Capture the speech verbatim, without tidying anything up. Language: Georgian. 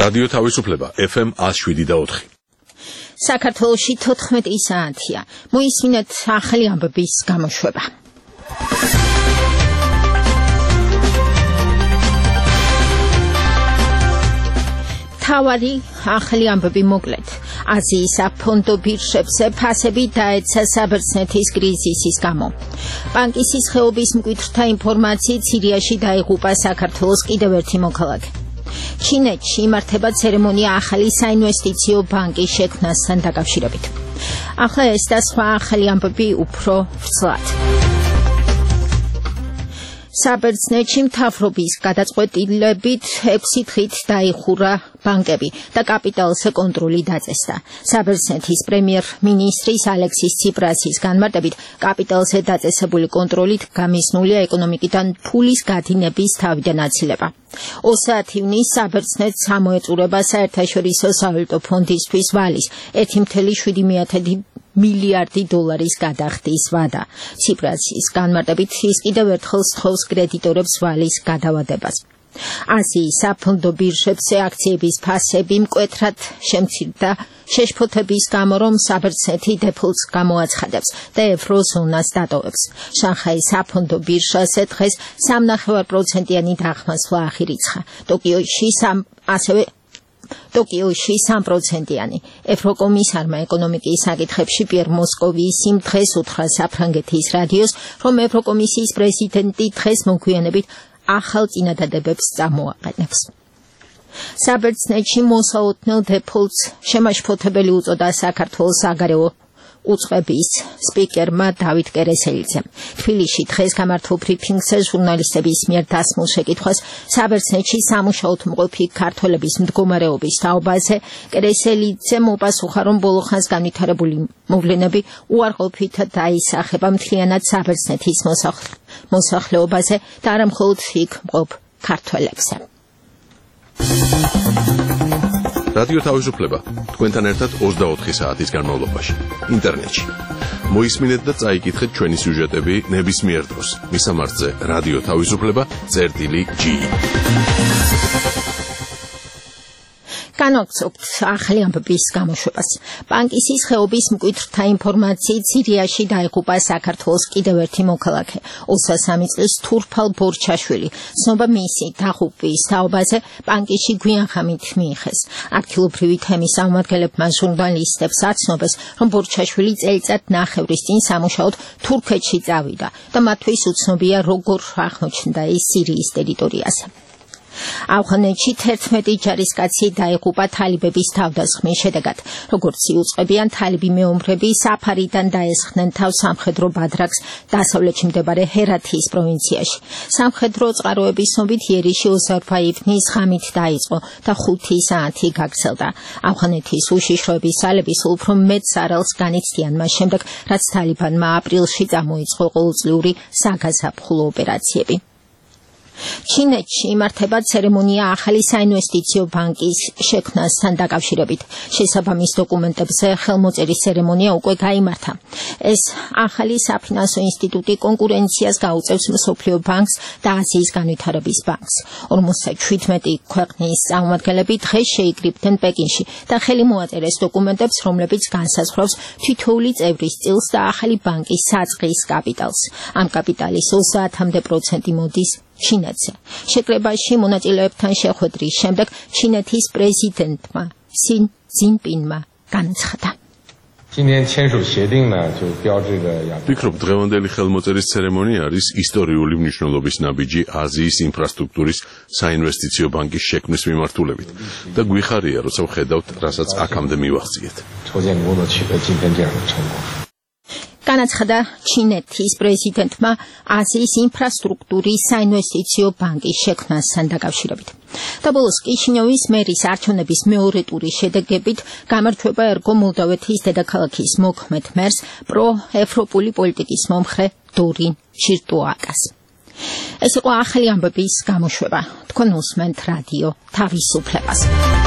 რადიო თავისუფლება F M one oh seven და four. საქართველოში თოთხმეტი საათია. მოისმინეთ ახალი ამბების გამოშვება. თავარი ახალი ამბები მოკლედ. აზიის საფონდო ბირჟებზე ფასები დაეცა საბერძნეთის კრიზისის გამო. ბანკის ხეობის მკვიდრთა ინფორმაციით სირიაში დაიღუპა საქართველოს კიდევ ერთი მოქალაქე. ჩინეთში იმართება ცერემონია ახალი საინვესტიციო ბანკის შექმნასთან დაკავშირებით. ახლა ეს და სხვა ახალი ამბები უფრო ვრცლად. საბერძნეთში მთავრობის გადაწყვეტილებით ექვსი დღით დაიხურა ბანკები და კაპიტალზე კონტროლი დაწესდა. საბერძნეთის პრემიერ-მინისტრის ალექსის ციპრასის განმარტებით კაპიტალზე დაწესებული კონტროლით გამიზნულია ეკონომიკიდან ფულის გადინების თავიდან აცილება. ოცდაათი ივნისს საბერძნეთს ამოეწურება საერთაშორისო სავალუტო ფონდისთვის ვალის ერთი წუთი შვიდი მილიარდი დოლარის გადახდის ვადა. ციპრასის განმარტებით ის კიდევ ერთხელ სთხოვს კრედიტორებს ვალის გადავადებას. აზიის საფონდო ბირჟებზე აქციების ფასები მკვეთრად შემცირდა შეშფოთების გამო, რომ საბერძნეთი დეფოლტს გამოაცხადებს და ევროზონას დატოვებს. შანხაის საფონდო ბირჟაზე დღეს სამნახევარ პროცენტიანი დახმასვლა აღირიცხა. ტოკიოში სამ ასევე ტოკიოში სამ პროცენტიანი. ევროკომისარმა ეკონომიკის საკითხებში პიერ მოსკოვისი დღეს უთხრა საფრანგეთის რადიოს, რომ ევროკომისიის პრეზიდენტი დღეს მოგვიანებით ახალ წინადადებებს წამოაყენებს. საბერძნეთში მოსაოდნელ დეფოლტს შემაშფოთებელი უწოდა საქართველოს საგარეო უწყების სპიკერმა დავით კერესელიძემ. თბილისში დღეს გამართულ ბრიფინგზე ჟურნალისტების მიერ დასმულ შეკითხვას საბერძნეთში სამუშაოდ მყოფი ქართველების მდგომარეობის თაობაზე კერესელიძემ უპასუხა, რომ ბოლო ხანს განვითარებული მოვლენები უარყოფით დაისახება მთლიანად საბერძნეთის მოსახლეობაზე და არა მხოლოდ იქ მყოფ ქართველებზე. რადიო თავისუფლება თქვენთან ერთად ოცდაოთხი საათის განმავლობაში ინტერნეტში. მოისმინეთ და წაიკითხეთ ჩვენი სიუჟეტები ნებისმიერ დროს. მისამართზე რადიო თავისუფლება წერტილი G. განვაგრძობთ ახალი ამბების გამოშვებას. ბანკის ხეობის მკვიდრთა ინფორმაციით სირიაში დაიღუპა საქართველოს კიდევ ერთი მოქალაქე. ოცდასამი წლის თურფალ ბორჩაშვილი. ცნობა მისი დაღუპვის თაობაზე ბანკში გვიან ხამით მიიღეს. ადგილობრივი თემის წარმომადგენლებმა ჟურნალისტებს აცნობეს, რომ ბორჩაშვილი წელიწად ნახევრის წინ სამუშაოდ თურქეთში წავიდა და მათთვის უცნობია როგორ აღმოჩნდა ის სირიის ტერიტორიაზე. ავღანეთში თერთმეტი ჯარისკაცი დაიღუპა თალიბების თავდასხმის შედეგად. როგორც იუწყებიან, თალიბი მეომრები საფარიდან დაესხნენ თავს სამხედრო ბადრაკს დასავლეთში მდებარე ჰერათის პროვინციაში. სამხედრო წყაროების ცნობით იერიში ოცდაოთხ ივნის ღამით დაიწყო და ხუთი საათი გაგრძელდა. ავღანეთის უშიშროების ძალები სულ უფრო მეტ სარალს განიცდიან მას შემდეგ, რაც თალიბანმა აპრილში წამოიწყო ყოველწლიური საგაზაფხულო ოპერაციები. ჩინეთში იმართება ცერემონია ახალი საინვესტიციო ბანკის შექმნასთან დაკავშირებით. შესაბამის დოკუმენტებზე ხელმოწერის ცერემონია უკვე გაიმართა. ეს ახალი საფინანსო ინსტიტუტი კონკურენციას გაუწევს მსოფლიო ბანკს და აზიის განვითარების ბანკს. ორმოცდაშვიდმეტი ქვეყნის წარმომადგენლები დღეს შეიკრიბნენ პეკინში და ხელი მოაწერეს დოკუმენტებს, რომლებიც განსაზღვრავს თითოეული წევრის წილს და ახალი ბანკის საწყის კაპიტალს. ამ კაპიტალის ოცდაათამდე პროცენტი მოდის ჩინეთზე. შეკრებაში მონაწილეებთან შეხვედრის შემდეგ ჩინეთის პრეზიდენტმა სინ ძინპინმა განაცხადა. ვფიქრობ, დღევანდელი ხელმოწერის ცერემონია არის ისტორიული მნიშვნელობის ნაბიჯი აზიის ინფრასტრუქტურის საინვესტიციო ბანკის შექმნის მიმართულებით და გვიხარია, როცა ვხედავთ, რასაც აქამდე მივახციეთ. განაცხადა ჩინეთის პრეზიდენტმა აზიის ინფრასტრუქტურის საინვესტიციო ბანკის შექმნასთან დაკავშირებით. და ბოლოს კიშინიოვის მერის არჩევნების მეორე ტურის შედეგებით გამარჯვება ერგო მოლდავეთის დედაქალაქის მოქმედ მერს პროევროპული პოლიტიკის მომხრე დორინ ჟირტუაკას. ეს იყო ახალი ამბების გამოშვება. თქვენ უსმენთ რადიო თავისუფლებას.